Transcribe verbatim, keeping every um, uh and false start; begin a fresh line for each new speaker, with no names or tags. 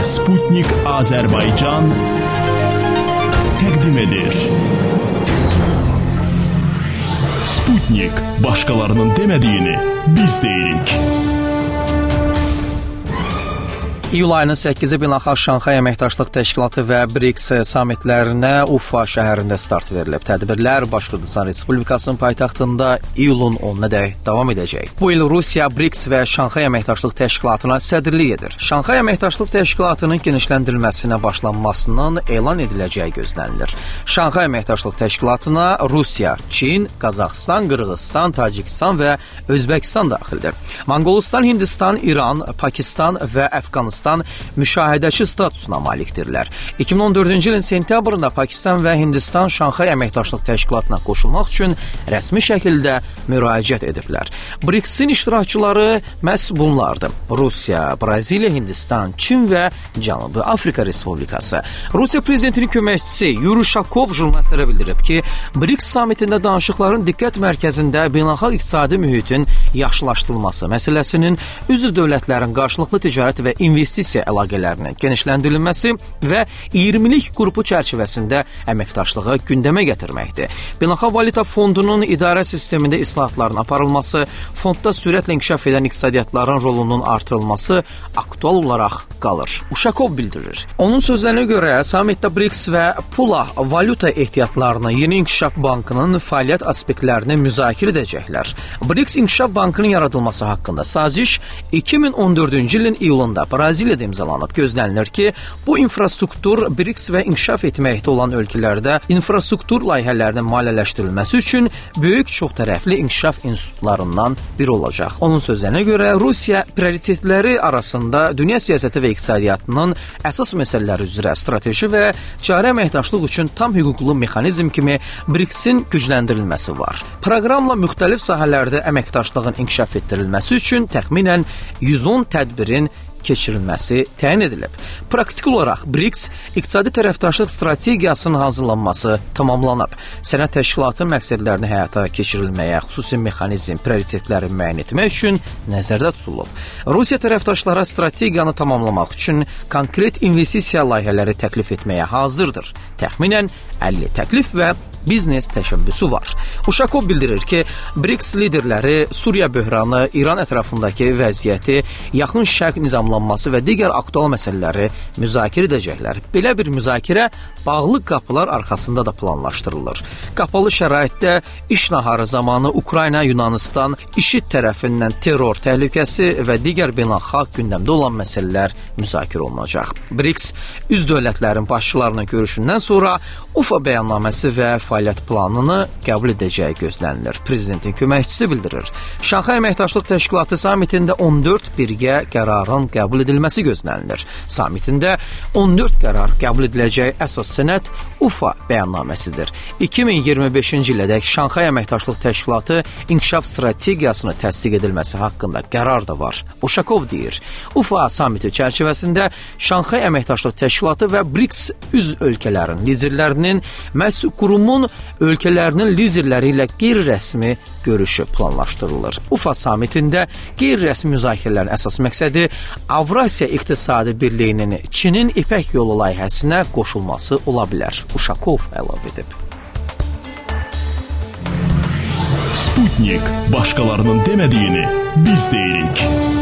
Sputnik Azərbaycan təqdim edir. Sputnik, başqalarının demədiyini biz deyirik.
İyul ayının səkkizi Beynəlxalq Şanxay Əməkdaşlıq Təşkilatı və BRICS sammitlərinə Ufa şəhərində start verilib. Tədbirlər Başqırtıstan Respublikasının paytaxtında iyulun onunadək davam edəcək. Bu il Rusiya BRICS və Şanxay Əməkdaşlıq Təşkilatına sədrlik edir. Şanxay Əməkdaşlıq Təşkilatının genişləndirilməsinə başlanmasının elan ediləcəyi gözlənilir. Şanxay Əməkdaşlıq Təşkilatına Rusiya, Çin, Qazaxıstan, Qırğızstan, Tacikistan və Özbəkistan daxildir. Monqolistan, Hindistan, İran, Pakistan və Əfqanistan müşahidəçi statusuna malikdirlər. iki min on dördüncü ilin sentyabrında Pakistan və Hindistan Şanxay Əməkdaşlıq Təşkilatına qoşulmaq üçün rəsmi şəkildə müraciət ediblər. BRICS-in iştirakçıları məhz bunlardır. Rusiya, Braziliya, Hindistan, Çin və Cənubi Afrika Respublikası. Rusiya prezidentinin köməkçisi Yuri Şakov jurnalistlərə bildirib ki, BRICS samitində danışıqların diqqət mərkəzində beynəlxalq iqtisadi mühitin yaxşılaşdırılması məsələsinin, üzv dövlətlərin qarşılıqlı ticarət və investisiya investisiya əlaqələrinin genişləndirilməsi və iyirmilik qrupu çərçivəsində əməkdaşlığı gündəmə gətirməkdir. Beynəlxalq Valyuta Fondunun idarə sistemində islahatların aparılması, fondda sürətlə inkişaf edən iqtisadiyyatların rolunun artırılması aktual olaraq qalır. Uşakov bildirir. Onun sözlərinə görə samitdə BRICS və Pula valyuta ehtiyatlarını Yeni İnkişaf Bankının fəaliyyət aspektlərini müzakirə edəcəklər. BRICS İnkişaf Bankının yaradılması haqqında saziş iki min on dördüncü ilin iyulunda Braziliyada imzalanıb. Gözlənilir ki, bu infrastruktur BRICS və inkişaf etməkdə olan ölkələrdə infrastruktur layihələrinin maliyyələşdirilməsi üçün böyük çoxtərəfli inkişaf institutlarından biri olacaq. Onun sözlərinə görə Rusiya prioritetləri arasında dünya siyasəti və iqtisadiyyatının əsas məsələləri üzrə strateji və cari əməkdaşlıq üçün tam hüquqlu mexanizm kimi BRICS-in gücləndirilməsi var. Proqramla müxtəlif sahələrdə əməkdaşlığın inkişaf etdirilməsi üçün təxminən yüz on tədbirin keçirilməsi təyin edilib. Praktik olaraq BRICS iqtisadi tərəfdaşlıq strategiyasının hazırlanması tamamlanıb. Sənəd təşkilatı məqsədlərini həyata keçirilməyə, xüsusi mexanizm, prioritetləri müəyyən etmək üçün nəzərdə tutulub. Rusiya tərəfdaşlara strategiyanı tamamlamaq üçün konkret investisiya layihələri təklif etməyə hazırdır. Təxminən əlli təklif və biznes təşəbbüsü var. Uşakov bildirir ki, BRICS liderləri Suriya böhranı, İran ətrafındakı vəziyyəti, yaxın şərq nizamlanması və digər aktual məsələləri müzakirə edəcəklər. Belə bir müzakirə bağlı qapılar arxasında da planlaşdırılır. Qapalı şəraitdə iş naharı zamanı Ukrayna, Yunanistan, IŞİD tərəfindən terror təhlükəsi və digər beynəlxalq gündəmdə olan məsələlər müzakirə olunacaq. BRICS üz dövlətlərin başçılarının görüşündən sonra Ufa bəyannaməsi və fəaliyyət planını qəbul edəcəyi gözlənilir. Prezidentin köməkçisi bildirir. Şanxay Əməkdaşlıq Təşkilatı samitində on dörd birgə qərarın qəbul edilməsi gözlənilir. Samitində on dörd qərar qəbul ediləcəyi əsas sənəd Ufa bəyannaməsidir. iki min iyirmi beşinci ilədək Şanxay Əməkdaşlıq Təşkilatı inkişaf strategiyasını təsdiq edilməsi haqqında qərar da var. Uşakov deyir, Ufa samiti çərçivəsində Şanxay Əməkdaşlıq Təşkilatı və BRICS üz ölkələrin liderlərinin məhz qurumun ölkələrinin liderləri ilə qeyri-rəsmi görüşü planlaşdırılır. Ufa samitində qeyri-rəsmi müzakirələrin əsas məqsədi Avrasiya İqtisadi Birliyinin Çinin İpək yolu layihəsinə qoşulması ola bilər. Uşakov əlavə edib.
Sputnik, başqalarının demədiyini biz deyirik.